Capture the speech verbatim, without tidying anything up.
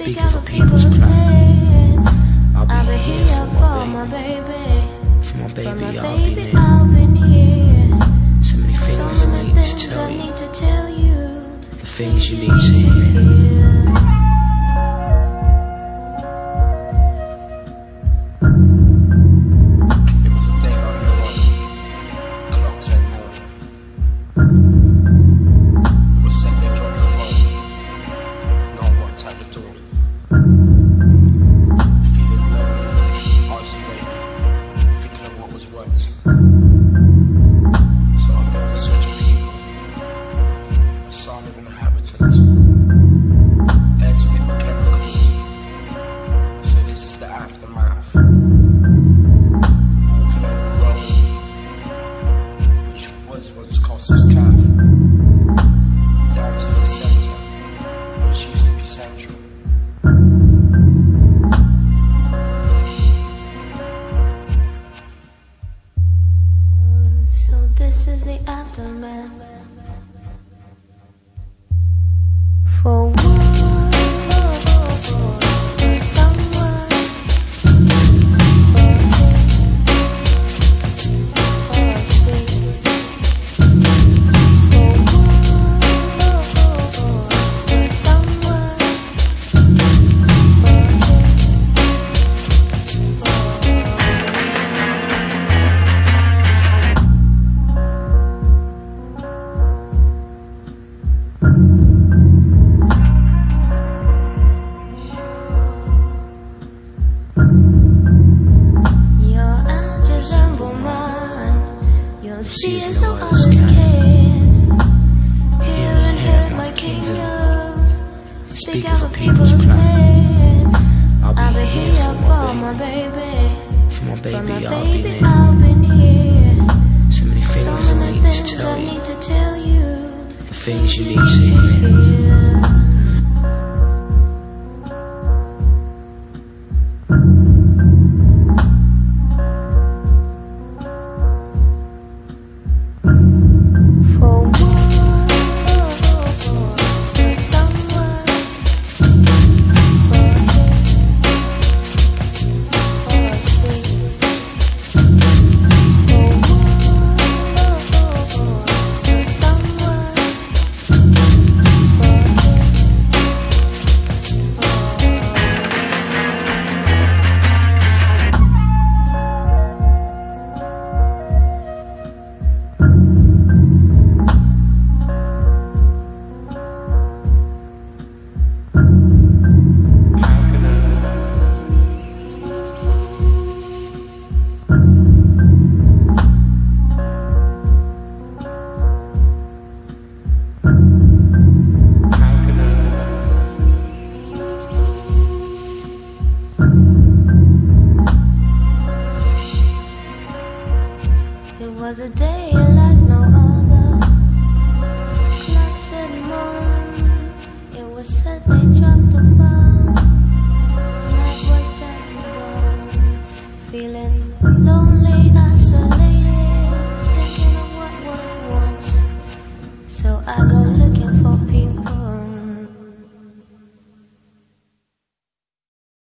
Speaking for people's plan, I'll be here for my baby. For my baby, For my I'll be baby, near. I'll be near. So many So things I many need to things tell I you. need to tell you. The things you need to hear. It was there on the one. Clock said morning. It was set there dropping the ball. Not what at the door. Feeling lonely, isolated, thinking of what was right. So I go in search of people. A sign of an inhabitant. Air to with chemicals. So this is the aftermath. Walking over the road, which was once Costas Cav, down to the centre, which used to be central. So this is the aftermath. For one, for someone, for a sweet. For one, for someone, your eyes resemble mine. You'll see it so others can. Here and here in my kingdom, speak out for people's plan. I'll be here for my baby. For my For baby, my I'll be baby, near. I'll be near. So many So things I many need to things tell I you. need to tell you. The things you need to hear. Yeah.